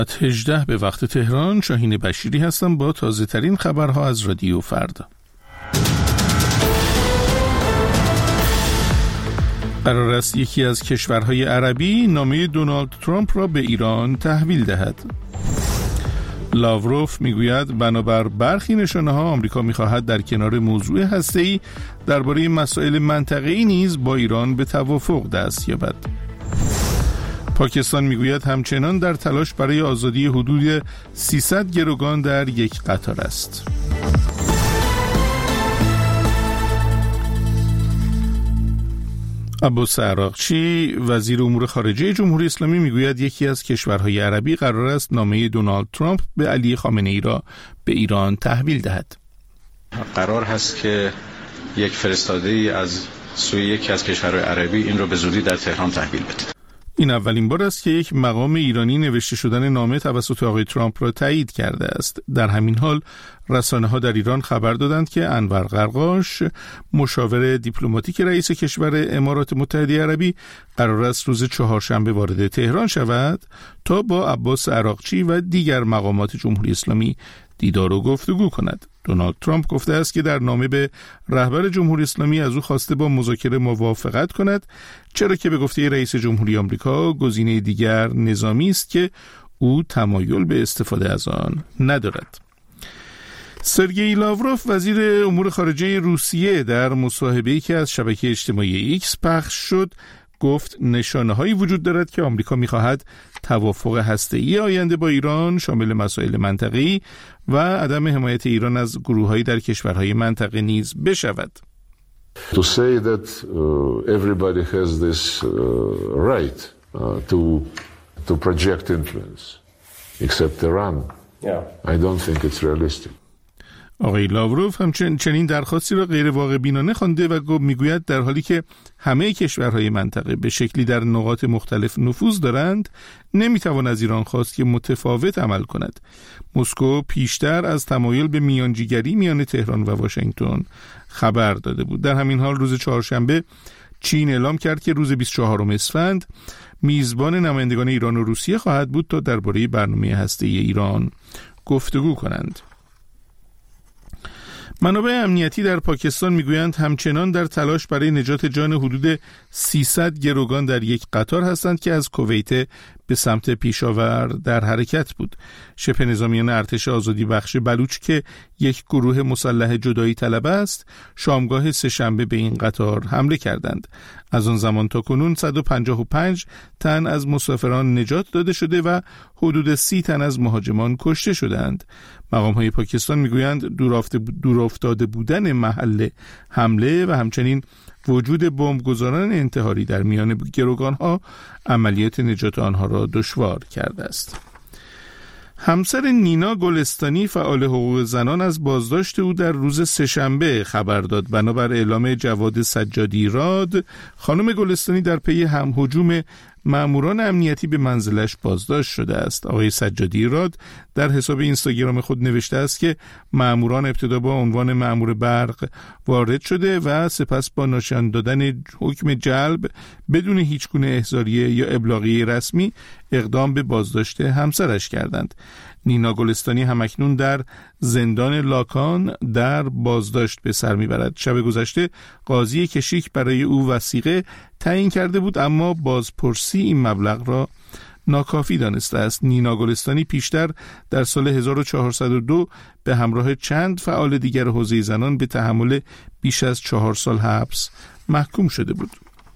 18 به وقت تهران. شاهین بشیری هستم با تازه ترین خبرها از رادیو فردا. قرار است یکی از کشورهای عربی نامه دونالد ترامپ را به ایران تحویل دهد. لاوروف میگوید بنابر برخی نشانه‌ها آمریکا می‌خواهد در کنار موضوع هسته‌ای درباره مسائل منطقه‌ای نیز با ایران به توافق دست یابد. پاکستان میگوید همچنان در تلاش برای آزادی حدود 300 گروگان در یک قطار است. عباس عراقچی وزیر امور خارجه جمهوری اسلامی میگوید یکی از کشورهای عربی قرار است نامه دونالد ترامپ به علی خامنه‌ای را به ایران تحویل دهد. قرار هست که یک فرستاده‌ای از سوی یکی از کشورهای عربی این را به زودی در تهران تحویل بده. این اولین بار است که یک مقام ایرانی نوشته شدن نامه توسط آقای ترامپ را تایید کرده است. در همین حال رسانه‌ها در ایران خبر دادند که انور قرقاش مشاور دیپلماتیک رئیس کشور امارات متحده عربی قرار است روز چهارشنبه وارد تهران شود تا با عباس عراقچی و دیگر مقامات جمهوری اسلامی دیدار و گفتگو کند. دونالد ترامپ گفته است که در نامه به رهبر جمهوری اسلامی از او خواسته با مذاکره موافقت کند، چرا که به گفته رئیس جمهوری آمریکا گزینه دیگر نظامی است که او تمایل به استفاده از آن ندارد. سرگئی لاوروف وزیر امور خارجه روسیه در مصاحبه‌ای که از شبکه اجتماعی ایکس پخش شد گفت نشانه‌هایی وجود دارد که آمریکا می‌خواهد توافق هسته‌ای آینده با ایران شامل مسائل منطقه‌ای و عدم حمایت ایران از گروه‌هایی در کشورهای منطقه نیز بشود. To say that everybody has this right to project influence except Iran. I don't think it's realistic. آقای لاوروف همچنین درخواستی را غیر واقع بینانه خوانده و میگوید در حالی که همه کشورهای منطقه به شکلی در نقاط مختلف نفوذ دارند نمیتوان از ایران خواست که متفاوت عمل کند. مسکو پیشتر از تمایل به میانجیگری میان تهران و واشنگتن خبر داده بود. در همین حال روز چهارشنبه چین اعلام کرد که روز 24 اسفند میزبان نمایندگان ایران و روسیه خواهد بود تا درباره برنامه هسته‌ای ایران گفتگو کنند. منابع امنیتی در پاکستان میگویند همچنان در تلاش برای نجات جان حدود 300 گروگان در یک قطار هستند که از کویت به سمت پیشاور در حرکت بود. شبه نظامیان ارتش آزادی بخش بلوچ که یک گروه مسلح جدایی طلب است، شامگاه سه‌شنبه به این قطار حمله کردند. از آن زمان تا کنون 155 تن از مسافران نجات داده شده و حدود 30 تن از مهاجمان کشته شدند. مقام‌های پاکستان میگویند دورافتاده بودن محل حمله و همچنین وجود بمبگذاران انتحاری در میان گروگان‌ها عملیات نجات آنها را دشوار کرده است. همسر نینا گلستانی فعال حقوق زنان از بازداشت او در روز سه‌شنبه خبر داد. بنابر اعلام جواد سجادی راد، خانم گلستانی در پی هجوم ماموران امنیتی به منزلش بازداشت شده است. آقای سجادی راد در حساب اینستاگرام خود نوشته است که ماموران ابتدا با عنوان مامور برق وارد شده و سپس با نشان دادن حکم جلب بدون هیچ گونه احضاریه یا ابلاغیه رسمی اقدام به بازداشت همسرش کردند. نینا گلستانی همکنون در زندان لاکان در بازداشت به سر میبرد. شب گذشته قاضی کشیک برای او وثیقه تعیین کرده بود، اما بازپرسی این مبلغ را ناکافی دانسته است. نینا گلستانی پیشتر در سال 1402 به همراه چند فعال دیگر حوزه زنان به تحمل بیش از 4 سال حبس محکوم شده بود.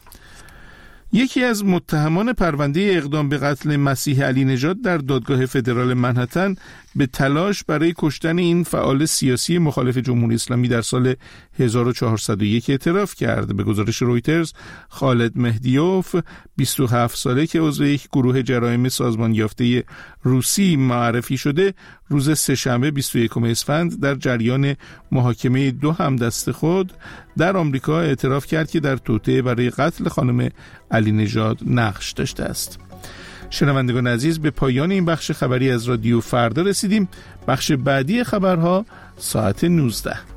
یکی از متهمان پرونده اقدام به قتل مسیح علی نژاد در دادگاه فدرال منهتن به تلاش برای کشتن این فعال سیاسی مخالف جمهوری اسلامی در سال 1401 اعتراف کرد. به گزارش رویترز، خالد مهدیوف 27 ساله که عضو یک گروه جرایم سازمان یافته روسی معرفی شده، روز سه‌شنبه 21 اسفند در جریان محاکمه 2 همدست خود در آمریکا اعتراف کرد که در توطئه برای قتل خانم علی نژاد نقش داشته است. شنوندگان عزیز، به پایان این بخش خبری از رادیو فردا رسیدیم. بخش بعدی خبرها ساعت 19.